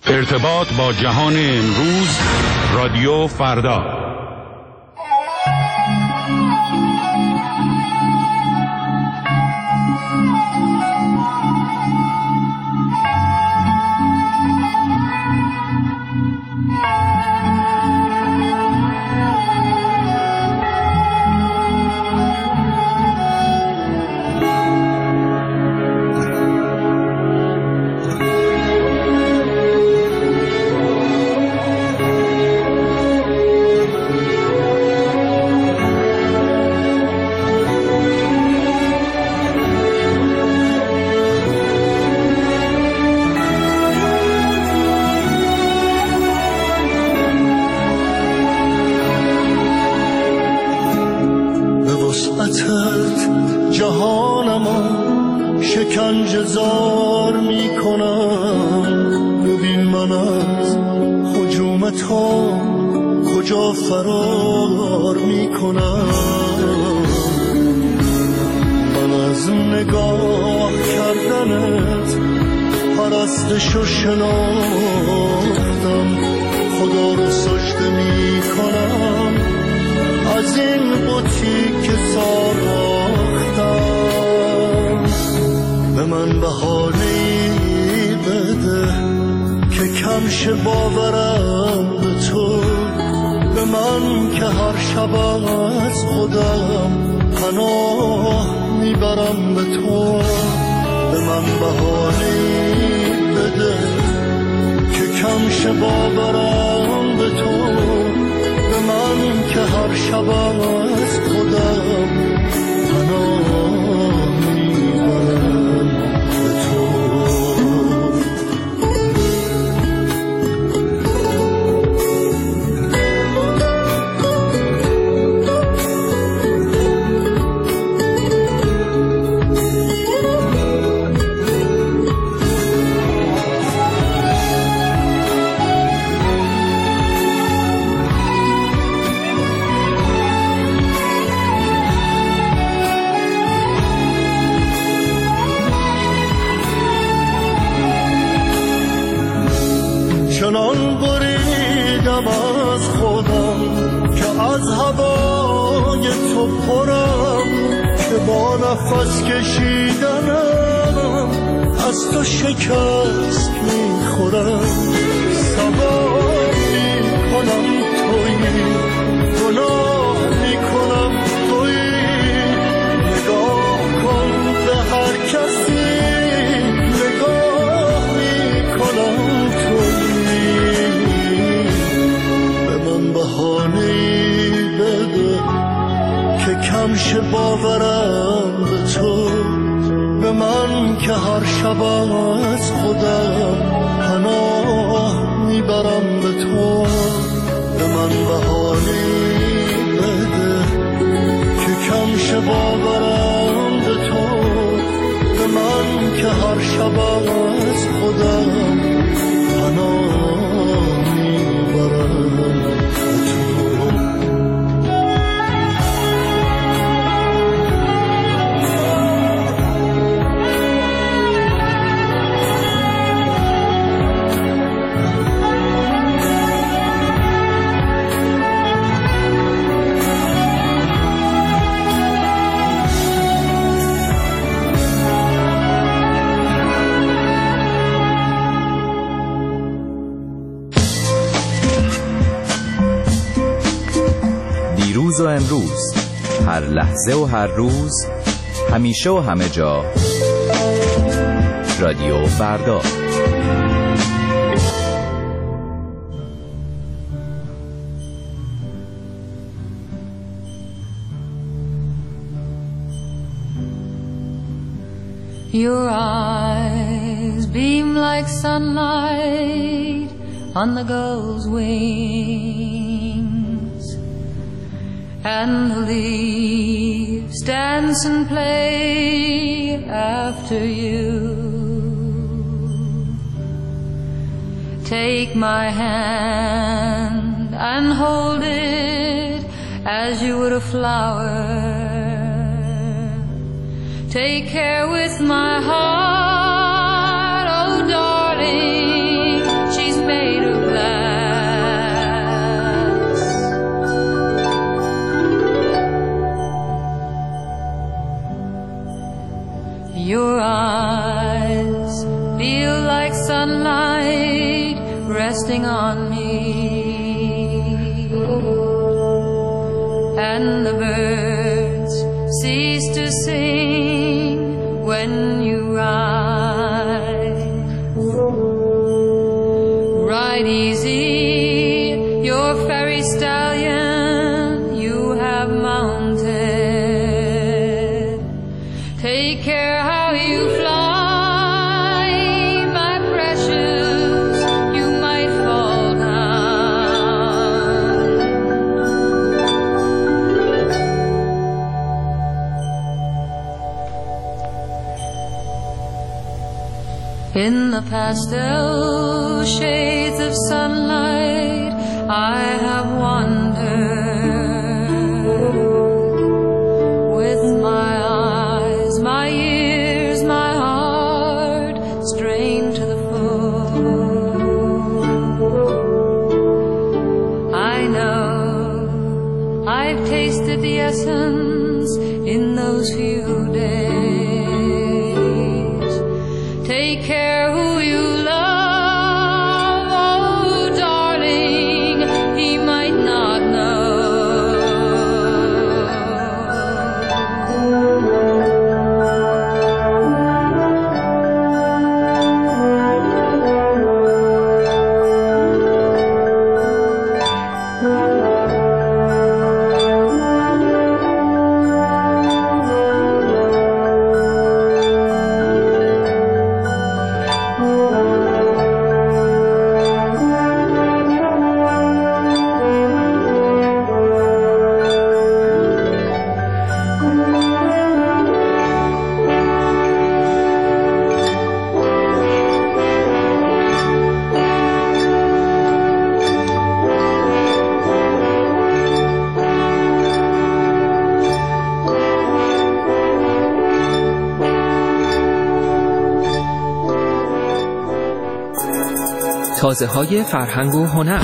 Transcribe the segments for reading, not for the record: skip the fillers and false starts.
ارتباط با جهان امروز، رادیو فردا. شکنجه‌زار میکنم، ببین من از هجوم تو کجا فرار میکنم. من از نگاه کردنت پرستش و شناختم، خدا رو سجده میکنم از این بتی که ساختم. به من بهانه‌ای بده که کم شه باورم به تو، به من که هر شب از خودم پناه میبرم به تو. به من بهانه‌ای بده که کم شه باورم به تو، به من که هر شب از خودم پناه میبرم به تو. چنان بریدم از خودم که از هوای تو پرم، که با نفس کشیدنم از تو شکست میخورم. سوار میکنم تویی، گناه میکنم تویی، نگاه کن به هر کسی نگاه میکنم تویی. بهانه‌ای بده که کم شه باورم به تو، به من که هر شب از خودم پناه میبرم به تو. به من بهانه‌ای بده که کم شه باورم به تو، به من که هر شب از خودم پناه میبرم. دیروز و امروز، هر لحظه و هر روز، همیشه و همه جا، رادیو فردا. Your eyes beam like sunlight on the gull's wings, and the leaves dance and play after you. Take my hand and hold it as you would a flower. Take care with my heart, oh darling, she's like sunlight resting on me, and the birds cease to sing when you ride. Ride easy, your fairy stallion you have mounted. Take care how you fly, my precious, you might fall down. In the pastel shades of sunlight I have wandered, with my eyes, my ears, my heart strained to the full. I know I've tasted the essence in those few days. Take care who you love, oh darling, he might not know. تازه‌های فرهنگ و هنر.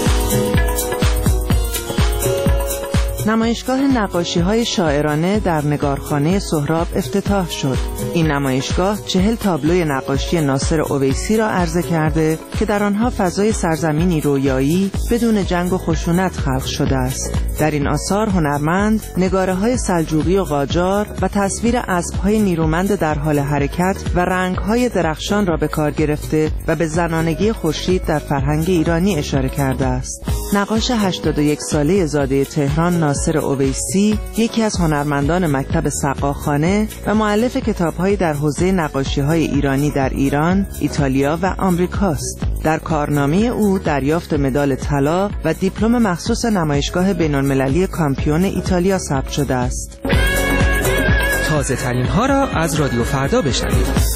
نمایشگاه نقاشی‌های شاعرانه در نگارخانه سهراب افتتاح شد. این نمایشگاه 40 تابلوی نقاشی ناصر اویسی را عرضه کرده که در آنها فضای سرزمینی رویایی بدون جنگ و خشونت خلق شده است. در این آثار هنرمند نگاره‌های سلجوقی و قاجار و تصویر اسب‌های نیرومند در حال حرکت و رنگ‌های درخشان را به کار گرفته و به زنانگی خورشید در فرهنگ ایرانی اشاره کرده است. نقاش 81 ساله زاده تهران ناصر اویسی یکی از هنرمندان مکتب سقاخانه و مؤلف کتاب‌هایی در حوزه نقاشی‌های ایرانی در ایران، ایتالیا و آمریکاست. در کارنامه او دریافت مدال طلا و دیپلم مخصوص نمایشگاه بین‌المللی کامپیون ایتالیا ثبت شده است. تازه ترین ها را از رادیو فردا بشنوید.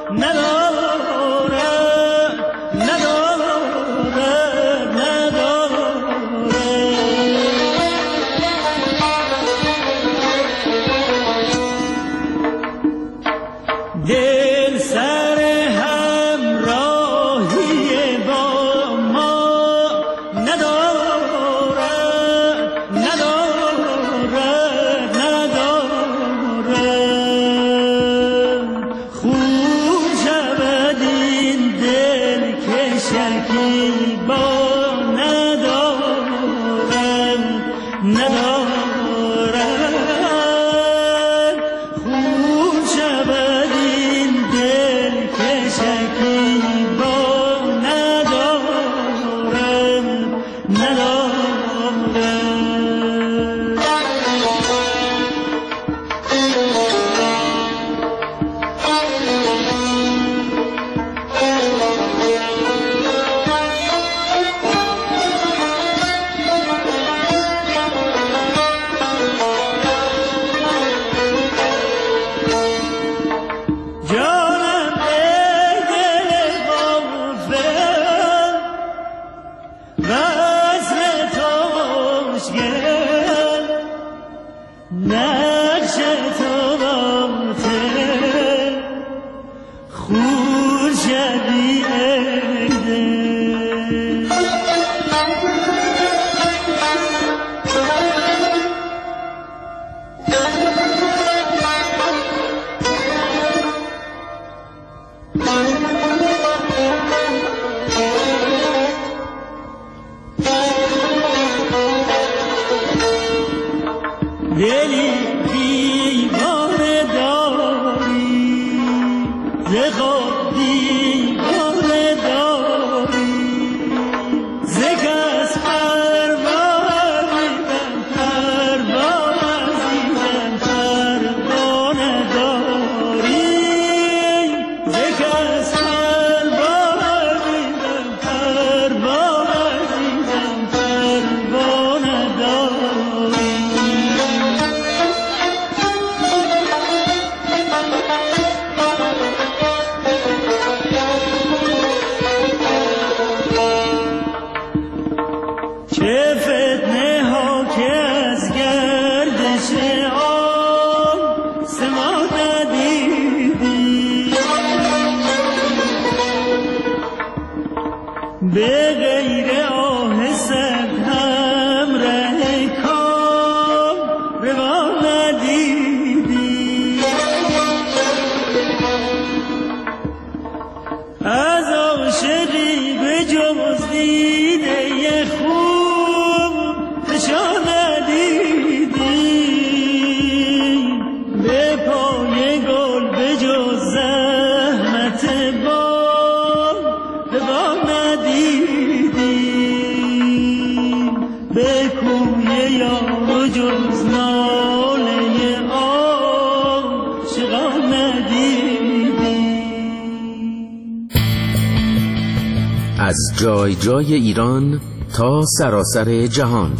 از جای جای ایران تا سراسر جهان،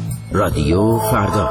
رادیو فردا.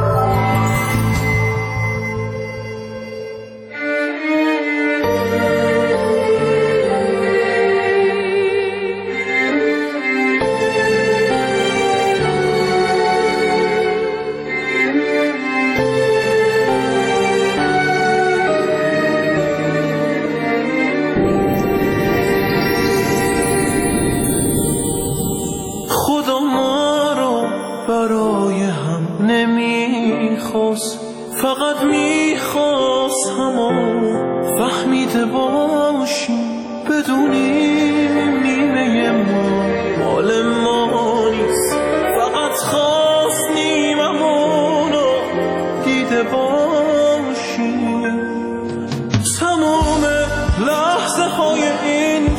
فقط میخواست همون فهمیده باشیم، بدونیم نیمه ما مال ما نیست. فقط خواستیم همونو دیده باشیم. تمام لحظه های این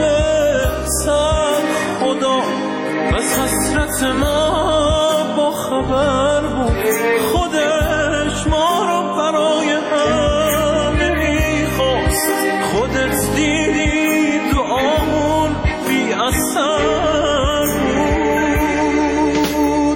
سر خدا از حسرت ما با خبر بود. خودش ما رو برای هم نمیخواست. خودت دیدی دعامون بی اثر بود.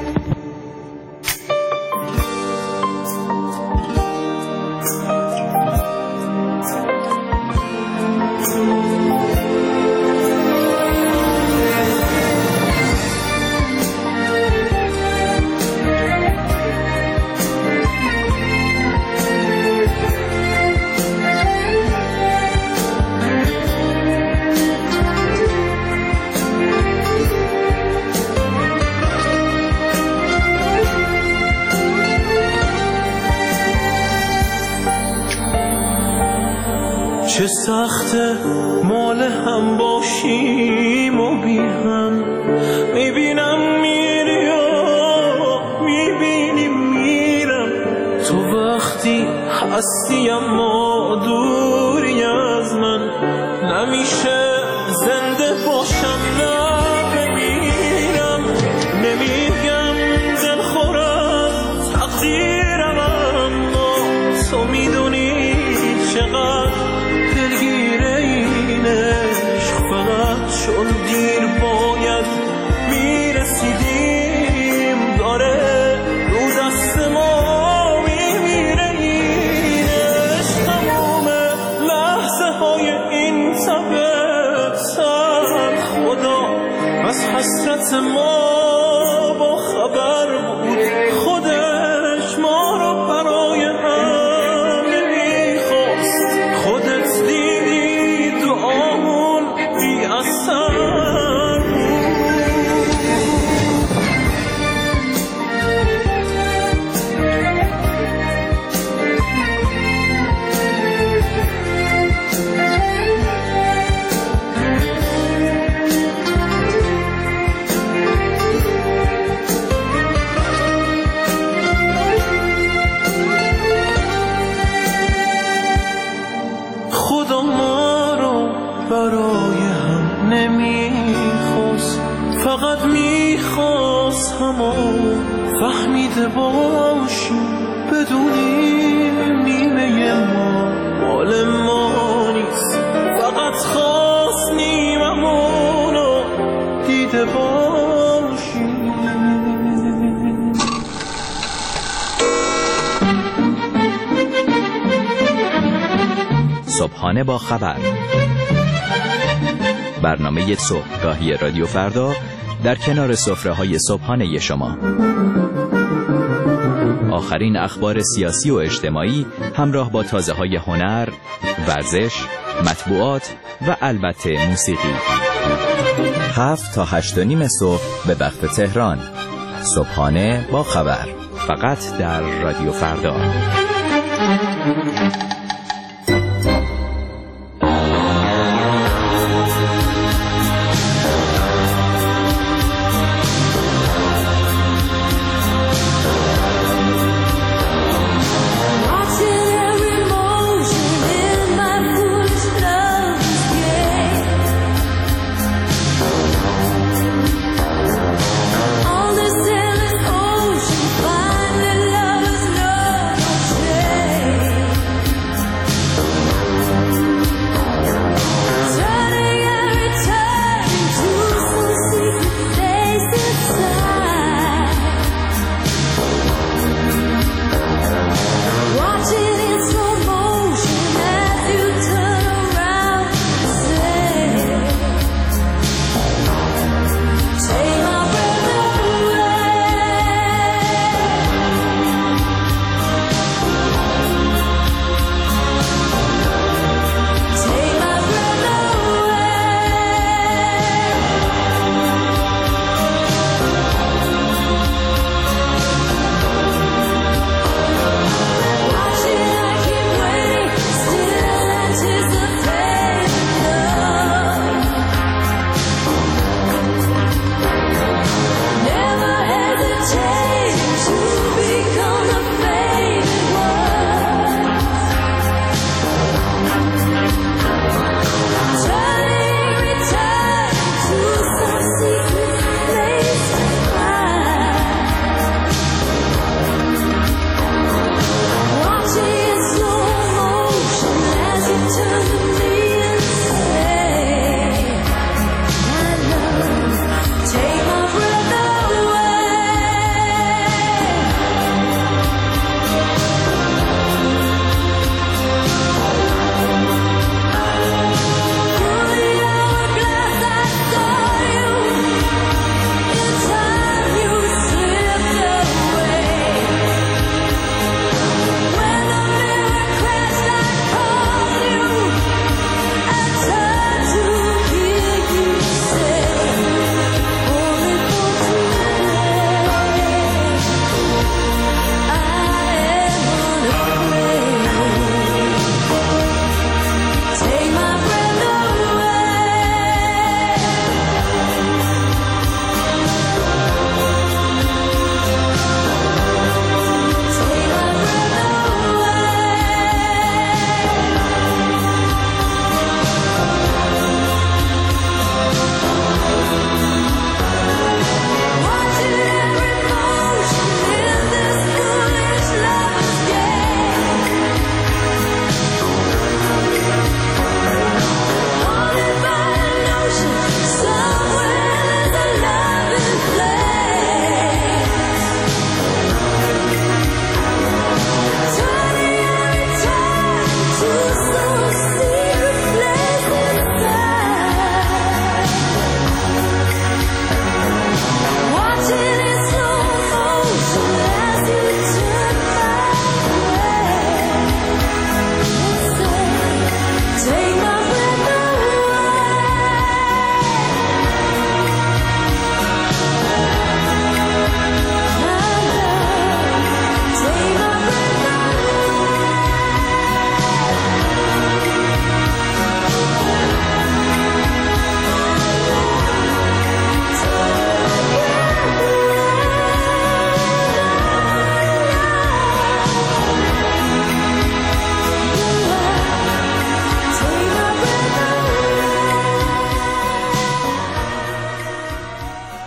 وقت مال هم باشیم و بی هم میبینم میری و میبینی میرم تو وقتی هستی اما دوری از من نمیشه زنده باشم نه بمیرم نمیگم دلخور از تقدیرم اما تو میدونی چقدر دلگیر این عشق فقط چون دیر باید میرسیدیم داره رو دست ما میمیره این عشق تموم لحظه های این تبتر خدا از حسرت ما با خبر بود خودش ما رو برای هم نمیخواست خودت دیدی دعامون بی اثر خدا ما رو برای هم نمیخواست فقط میخواست همو فهمیده باشیم بدونیم نیمه ما مال ما نیست فقط خواست نیممونو دیده باشیم صبحانه با خبر، برنامه صبحگاهی رادیو فردا در کنار سفره‌های صبحانه شما. آخرین اخبار سیاسی و اجتماعی همراه با تازه‌های هنر، ورزش، مطبوعات و البته موسیقی. 7 تا 8:30 صبح به وقت تهران. صبحانه با خبر، فقط در رادیو فردا.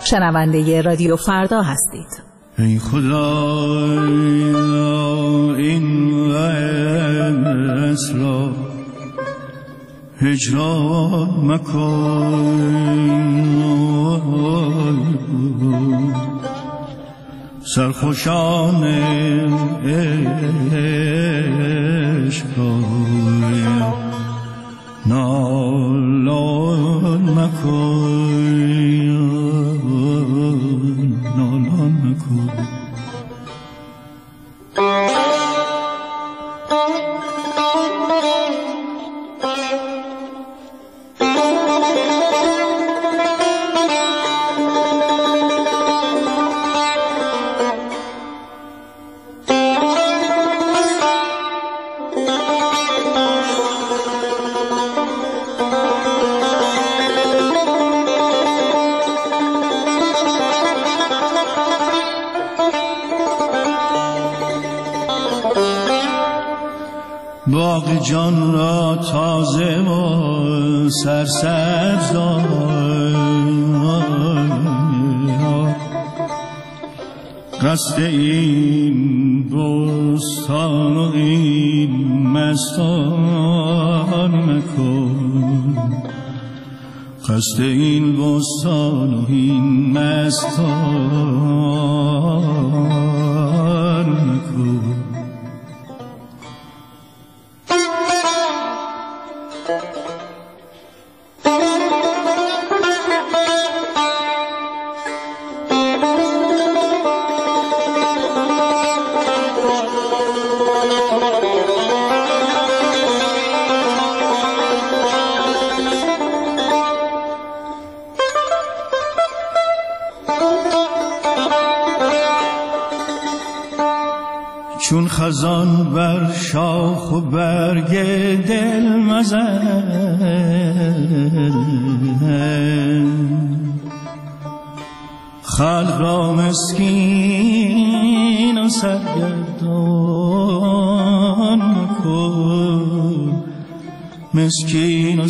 شنونده رادیو فردا هستید. ای خدا این وصل را هجران مکن، سرخوشان عشق را نالان مکن، نالان مکن. باغ جان را تازه و سرسبز دار، قصد این بستان و این مستان مکن، قصد این بستان و این مستان مکن. چون خزان بر شاخ و برگ دل مزن، خلق را مسکین و سرگردان مکن، مسکین و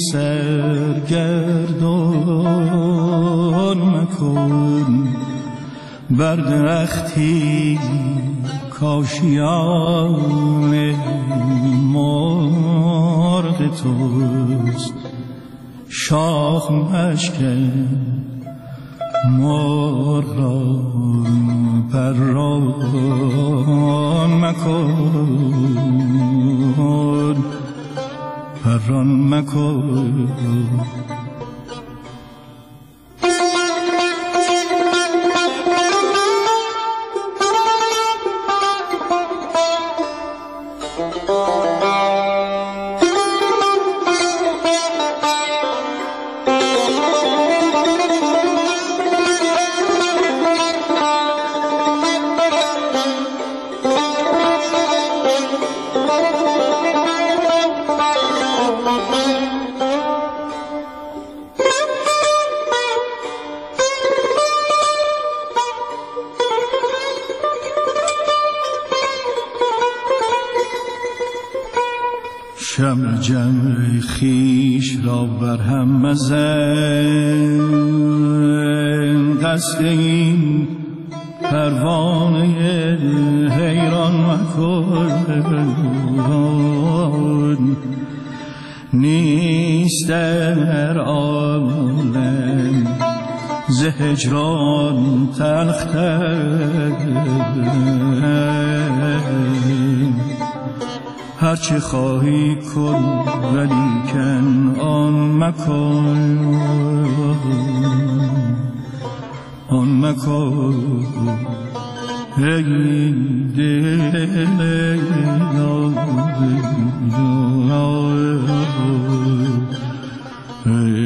سرگردان مکن. بر درختی کاشیان مرغ توست، شاخ مشکن مرغ را پران مکن، پران مکن. شمع جمع خیش را برهم مزن، قصد این پروانه حیران مکن. نیست در عالم ز هجران تلختر، هرچه خواهی کن ولیکن آن مکن، آن مکن. ای دل ای